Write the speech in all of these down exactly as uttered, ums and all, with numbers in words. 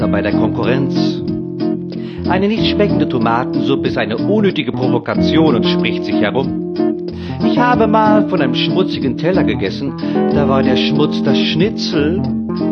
bei der Konkurrenz. Eine nicht schmeckende Tomatensuppe ist eine unnötige Provokation und spricht sich herum. Ich habe mal von einem schmutzigen Teller gegessen, da war der Schmutz das Schnitzel.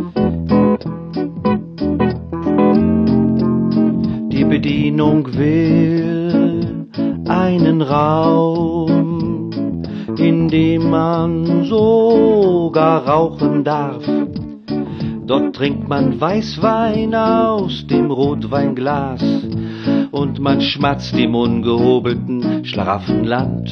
Die Bedienung will einen Raum, in dem man sogar rauchen darf. Dort trinkt man Weißwein aus dem Rotweinglas und man schmatzt im ungehobelten Schlaraffenland.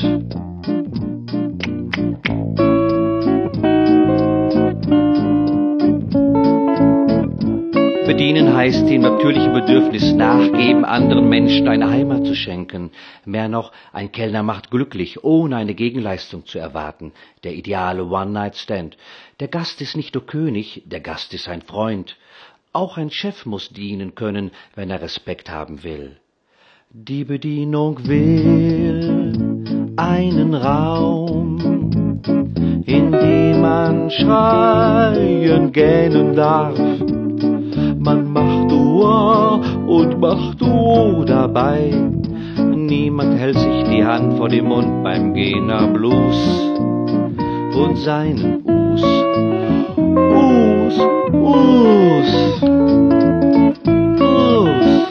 Bedienen heißt dem natürlichen Bedürfnis nachgeben, anderen Menschen eine Heimat zu schenken. Mehr noch, ein Kellner macht glücklich, ohne eine Gegenleistung zu erwarten. Der ideale One-Night-Stand. Der Gast ist nicht nur König, der Gast ist ein Freund. Auch ein Chef muss dienen können, wenn er Respekt haben will. Die Bedienung will einen Raum, in dem man schreien, gähnen darf. Man macht Uah und macht Oh dabei. Niemand hält sich die Hand vor den Mund beim Gehen am Blues und seinen Us. Us, Us, Us.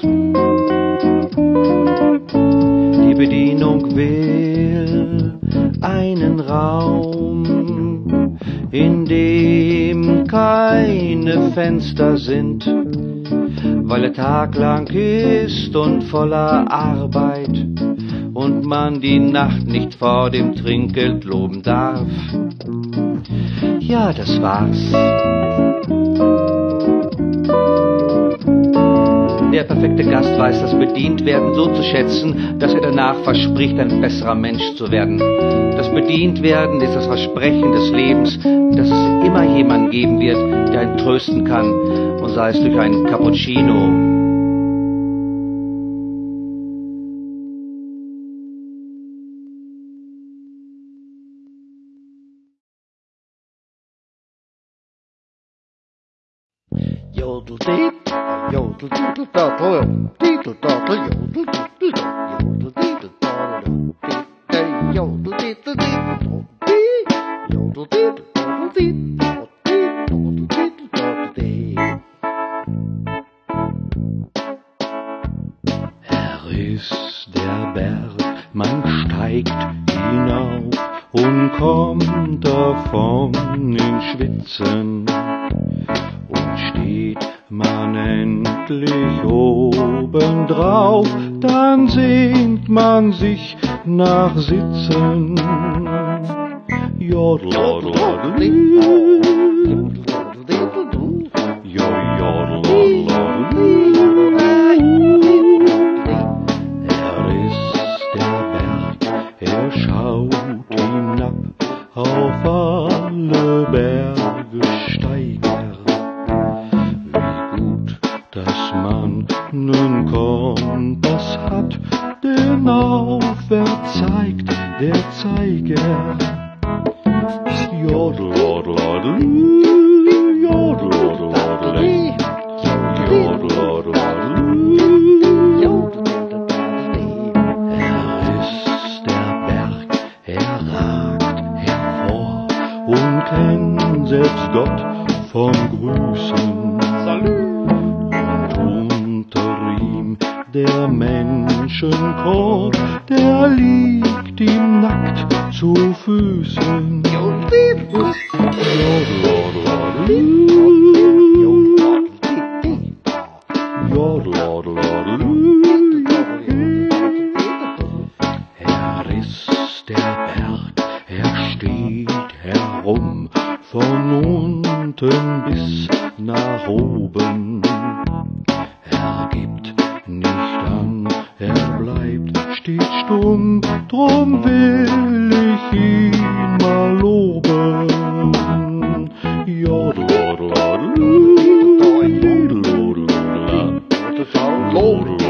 Die Bedienung will einen Raum, in dem keine Fenster sind, weil er taglang ist und voller Arbeit und man die Nacht nicht vor dem Trinkgeld loben darf. Ja, das war's. Der perfekte Gast weiß das Bedientwerden so zu schätzen, dass er danach verspricht, ein besserer Mensch zu werden. Das Bedientwerden ist das Versprechen des Lebens, dass es immer jemanden geben wird, der einen trösten kann, und sei es durch einen Cappuccino. Jodel deep, jodel doodle doddle, deedle doddle, jodel doodle, jodel deedle doddle, deedle, jodel deedle deedle, jodel deedle doddle, deedle, jodel deedle doddle, deedle. Er ist der Berg, man steigt hinauf und kommt davon in Schwitzen. Und steht man endlich oben drauf, dann sehnt man sich nach Sitzen. Jodel, jodel, jodel, jodel, er ist der Berg, er schaut hinab auf alle Bergsteiger. Dass man nen Kompass hat, den aufwärts zeigt der Zeiger. Jodel, jodel, jodel, jodel, jodel, jodel, jodel, jodel. Er ist der Berg, er ragt hervor und kennt selbst Gott vom Grüßen. Salut! Unter ihm der Menschenchor, der liegt ihm nackt zu Füßen. Jodel, jodel, er ist der Berg, er steht herum, von unten bis nach oben. Er gibt nicht an, er bleibt stets stumm, drum will ich ihn mal loben. Jodel, jodel, jodel, jodel, jodel, jodel, jodel, jodel,